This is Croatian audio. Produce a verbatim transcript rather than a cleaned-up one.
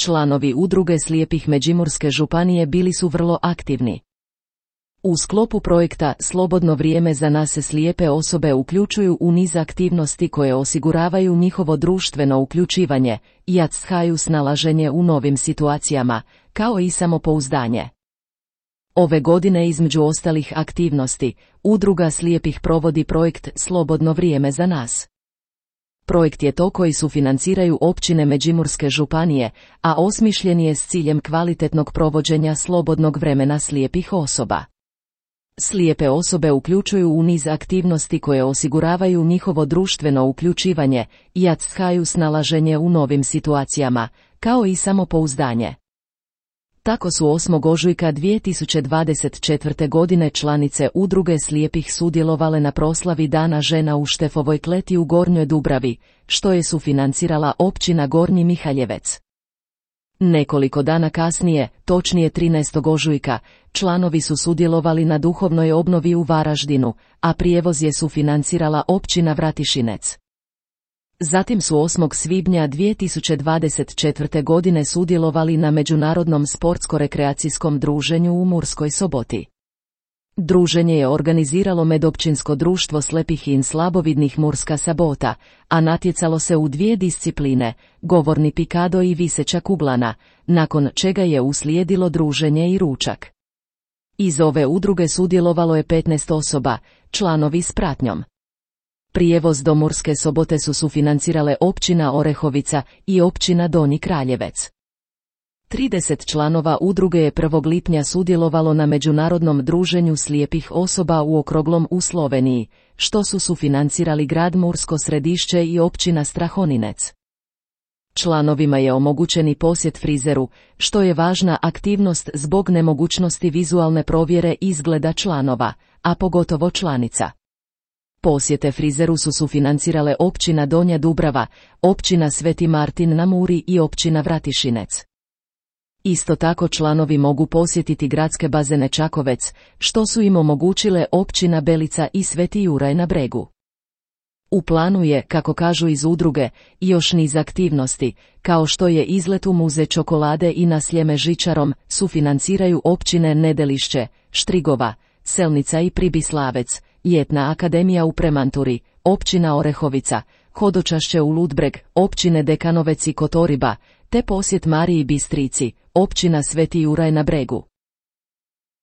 Članovi udruge slijepih Međimurske županije bili su vrlo aktivni. U sklopu projekta Slobodno vrijeme za nas se slijepe osobe uključuju u niz aktivnosti koje osiguravaju njihovo društveno uključivanje i jačaju snalaženje u novim situacijama, kao i samopouzdanje. Ove godine između ostalih aktivnosti, udruga slijepih provodi projekt Slobodno vrijeme za nas. Projekt je to koji sufinanciraju općine Međimurske županije, a osmišljen je s ciljem kvalitetnog provođenja slobodnog vremena slijepih osoba. Slijepe osobe uključuju u niz aktivnosti koje osiguravaju njihovo društveno uključivanje i jačaju snalaženje u novim situacijama, kao i samopouzdanje. Tako su osmog ožujka dvije tisuće dvadeset četvrte. godine članice udruge slijepih sudjelovale na proslavi Dana žena u Štefovoj kleti u Gornjoj Dubravi, što je sufinancirala općina Gornji Mihaljevec. Nekoliko dana kasnije, točnije trinaestog ožujka, članovi su sudjelovali na duhovnoj obnovi u Varaždinu, a prijevoz je sufinancirala općina Vratišinec. Zatim su osmog svibnja dvije tisuće dvadeset četvrte. godine sudjelovali na međunarodnom sportsko-rekreacijskom druženju u Murskoj Soboti. Druženje je organiziralo Medopćinsko društvo slepih i slabovidnih Murska Sabota, a natjecalo se u dvije discipline, govorni pikado i viseća kuglana, nakon čega je uslijedilo druženje i ručak. Iz ove udruge sudjelovalo je petnaest osoba, članovi s pratnjom. Prijevoz do Murske Sobote su sufinancirale općina Orehovica i općina Donji Kraljevec. trideset članova udruge je prvog lipnja sudjelovalo na međunarodnom druženju slijepih osoba u Okroglom u Sloveniji, što su sufinancirali grad Mursko Središće i općina Strahoninec. Članovima je omogućeni posjet frizeru, što je važna aktivnost zbog nemogućnosti vizualne provjere izgleda članova, a pogotovo članica. Posjete frizeru su sufinancirale općina Donja Dubrava, općina Sveti Martin na Muri i općina Vratišinec. Isto tako članovi mogu posjetiti gradske bazene Čakovec, što su im omogućile općina Belica i Sveti Juraj na Bregu. U planu je, kako kažu iz udruge, još niz aktivnosti, kao što je izlet u muzej čokolade i na Sljeme žičarom, sufinanciraju općine Nedelišće, Štrigova, Selnica i Pribislavec, Ljetna akademija u Premanturi, općina Orehovica, Hodočašće u Ludbreg, općine Dekanovec i Kotoriba, te posjet Mariji Bistrici, općina Sveti Juraj na Bregu.